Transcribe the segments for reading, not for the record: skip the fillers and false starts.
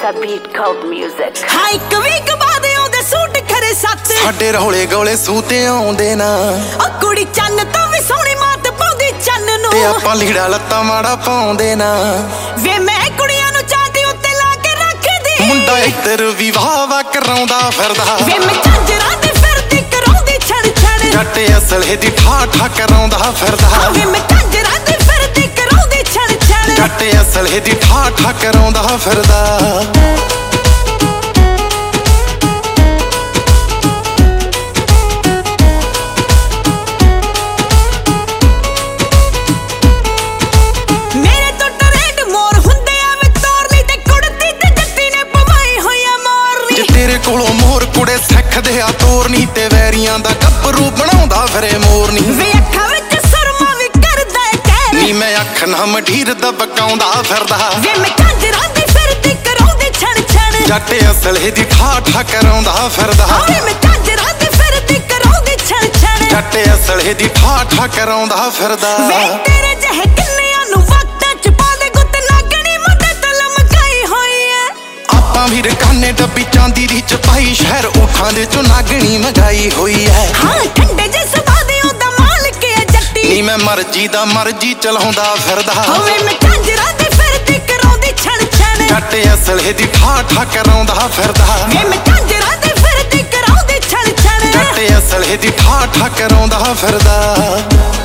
It's a beat called music. ਹਾਂ ਇੱਕ week ਬਾਅਦ ਉਹਦੇ ਸੂਟ ਖਰੇ ਸੱਤ ਸਾਡੇ ਰੌਲੇ ਗੋਲੇ ਸੂਤੇ ਆਉਂਦੇ ਨਾ ਉਹ ਕੁੜੀ ਚੰਨ ਤੋਂ ਵੀ ਸੋਹਣੀ ਮਾਤ ਪਾਉਂਦੀ ਚੰਨ ਨੂੰ ਤੇ ਆਪਾਂ ਲੀੜਾ ਲੱਤਾਂ ਮਾੜਾ ਪਾਉਂਦੇ ਨਾ ਵੇ ਮੈਂ ਕੁੜੀਆਂ ਨੂੰ ਚਾਹਦੀ ਉੱਤੇ ਲਾ ਕੇ ਰੱਖਦੀ ਮੁੰਡਾ ਇੱਧਰ ਵੀ ਵਾਹ ਕਰਾਉਂਦਾ ਫਿਰਦਾ ਵੇ ਮੈਂ ਝਾਂਜਰਾਂ ਦੇ ਫਿਰਦੀ ਕਰਾਉਂਦੀ ਛੜ ਛੜ ਜੱਟ ਅਸਲੇ ਦੀ ਠਾਠਾ ਕਰਾਉਂਦਾ ਫਿਰਦਾ ਵੇ ਮੈਂ ਝਾਂਜਰਾਂ ਦੇ ਫਿਰਦੀ ਕਰਾਉਂਦੀ ਛੜ ਛੜ ਜੱਟ ਅਸਲੇ ਦੀ ਠਾਠਾ ਕਰਾਉਂਦਾ ਫਿਰਦਾ ਕੋਲੋਂ ਮੋਰ ਕੁੜੇ ਸਿੱਖਦੇ ਆ ਤੋਰਨੀ ਤੇ ਵੈਰੀਆਂ ਦਾ ਗੱਭਰੂ ਬਣਾਉਂਦਾ ਫਿਰੇ ਮੋਰਨੀ ਵੇ ਅੱਖਾਂ ਵਿੱਚ ਸੁਰਮਾ ਵੀ ਕਰਦਾ ਕਹਿ ਨੀ ਮੈਂ ਅੱਖ ਨਾ ਮਢੀਰ ਦਬਕਾਉਂਦਾ ਫਿਰਦਾ ਵੇ ਮੈਂ ਝਾਂਜਰਾਂ ਦੀ ਫਿਰਦੀ ਕਰਾਉਂਦੀ ਛਣ ਛਣ ਜੱਟ ਅਸਲੇ ਦੀ ਠਾਠਾ ਕਰਾਉਂਦਾ ਫਿਰਦਾ ਵੇ ਮੈਂ ਝਾਂਜਰਾਂ ਦੀ ਫਿਰਦੀ ਕਰਾਉਂਦੀ ਛਣ ਛਣ ਜੱਟ ਅਸਲੇ ਦੀ ਠਾਠਾ ਕਰਾਉਂਦਾ ਫਿਰਦਾ ਵੇ ਤੇਰੇ ਜਿਹੇ ਕਿੰਨਿਆਂ ਨੂੰ ਵਕਤਾਂ ਚ ਪਾ ਦੇ ਗੁੱਤ ਨਾਗਣੀ ਮੁੰਡੇ ਤੋਂ ਲਮਕਾਈ ਹੋਈ ਐ ਆਪਾਂ ਵੀ ਰਕਾਨੇ ਡੱਬੀ ਚਾਂਦੀ ਦੀ ਚਪਾਈ ਸ਼ਹਿਰ ਉਠਾਂ ਦੇ ਚੋਂ ਨਾਗਣੀ ਮਗਾਈ ਹੋਈ ਐ ਹਾਂ ਠੰਡੇ ਜੇ ਸੁਭਾਅ ਦੇ ਉਹਦਾ ਮਾਲਕ ਐ ਜੱਟੀ ਨੀ ਮੈਂ ਮਰਜੀ ਦਾ ਮਰਜੀ ਚਲਾਉਂਦਾ ਫਿਰਦਾ ਹੋਵੇ ਮੈਂ ਝਾਂਜਰਾਂ ਦੀ ਫਿਰਦੀ ਕਰਾਉਂਦੀ ਛਣ ਛਣ ਜੱਟ ਅਸਲੇ ਦੀ ਠਾਠਾ ਕਰਾਉਂਦਾ ਫਿਰਦਾ ਵੇ ਮੈਂ ਝਾਂਜਰਾਂ ਦੀ ਫਿਰਦੀ ਕਰਾਉਂਦੀ ਛਣ ਛਣ ਜੱਟ ਅਸਲੇ ਦੀ ਠਾਠਾ ਕਰਾਉਂਦਾ ਫਿਰਦਾ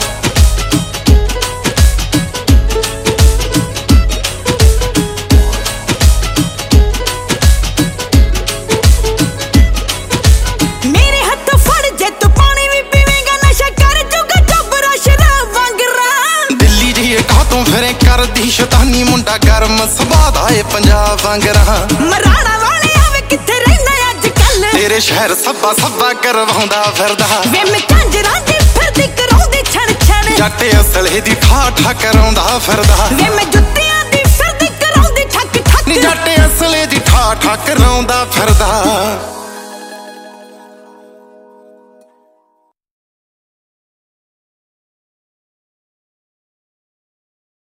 ਫਿਰੇ ਕਰਦੀ ਸ਼ੈਤਾਨੀ ਮੁੰਡਾ ਗਰਮ ਸੁਭਾਅ ਦਾ ਏ ਪੰਜਾਬ ਵਾਂਗਰਾ ਮਰਾਣਾ ਵਾਲੇ ਆਵੇ ਕਿੱਥੇ ਰਹਿੰਦਾ ਅੱਜ ਕੱਲ ਤੇਰੇ ਸ਼ਹਿਰ ਸੱਬਾ ਕਰਵਾਉਂਦਾ ਫਿਰਦਾ ਵੇ ਮੈਂ ਝਾਂਜਰਾਂ ਦੀ ਫਿਰਦੀ ਕਰਾਉਂਦੀ ਛਣ ਛਣ ਜੱਟ ਅਸਲੇ ਦੀ ਠਾਠਾ ਕਰਾਉਂਦਾ ਫਿਰਦਾ ਵੇ ਮੈਂ ਜੁੱਤੀਆਂ ਦੀ ਫਿਰਦੀ ਕਰਾਉਂਦੀ ਠੱਕ ਠੱਕ ਨੀ ਜੱਟ ਅਸਲੇ ਦੀ ਠਾਠਾ ਕਰਾਉਂਦਾ ਫਿਰਦਾ